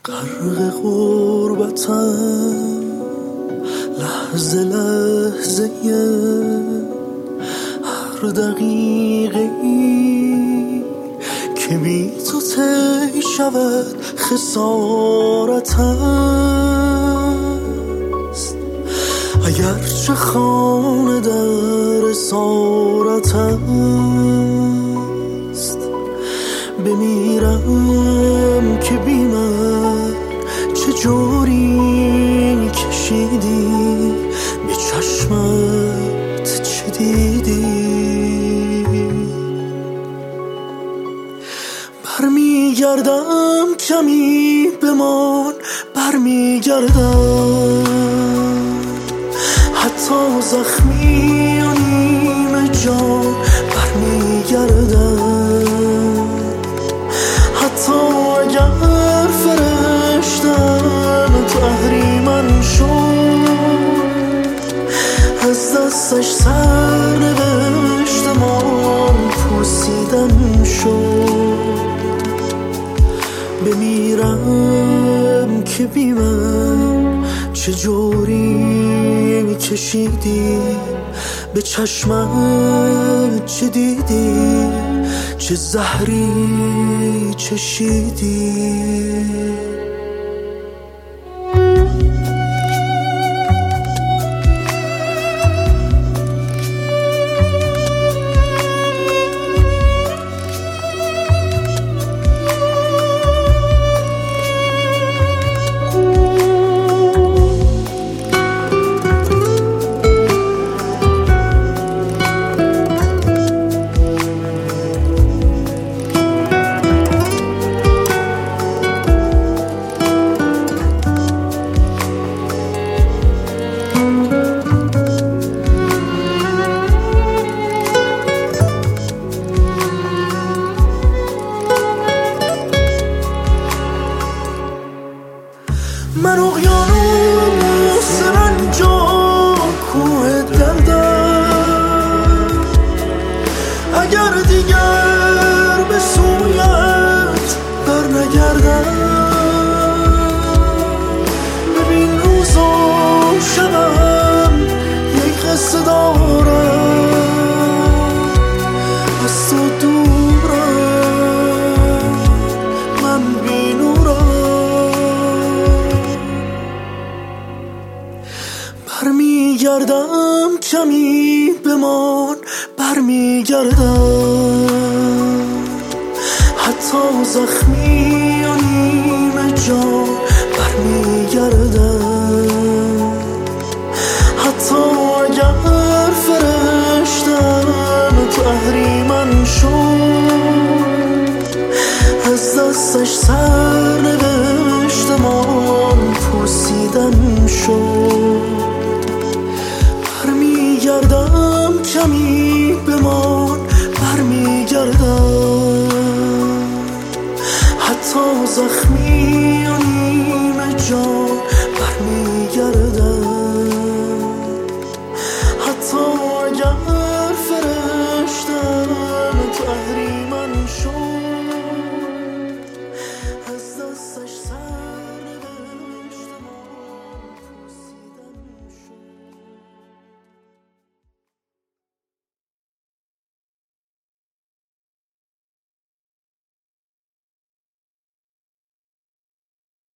غرق غربتم لحظه لحظه هر دقیقه ای که بی تو طی شود خسارت است. اگرچه خانه در اسارت است، بمیرم که بی من چه جوری کشیدی، به چشمت چه دیدی. برمیگردم کمی بمان، برمیگردم حتی زخمی و نیمه جان، برمیگردم حتی اگر فرشتم تو اهریمن شد، از دستش سر نوشتمان پوسیدن شد. بمیرم که بی من چه جوری کشیدی، به چشمت چه دیدی، چه زهری چشیدی. من اقیانوس رنجان کوه دردم، اگر دیگر به سویت برنگردم. ببین روز و شبم یک قصه دارم، از تو دورم من بی نورم. برمیگردم کمی بمان، برمیگردم حتی زخمی و نیمه جان، برمیگردم حتی اگر فرشتم تو اهریمن شد، از دستش سر نوشتمان پوسیدن شد. برمیگردم کمی بمان، برمیگردم حتی زخمی و نیمه جان،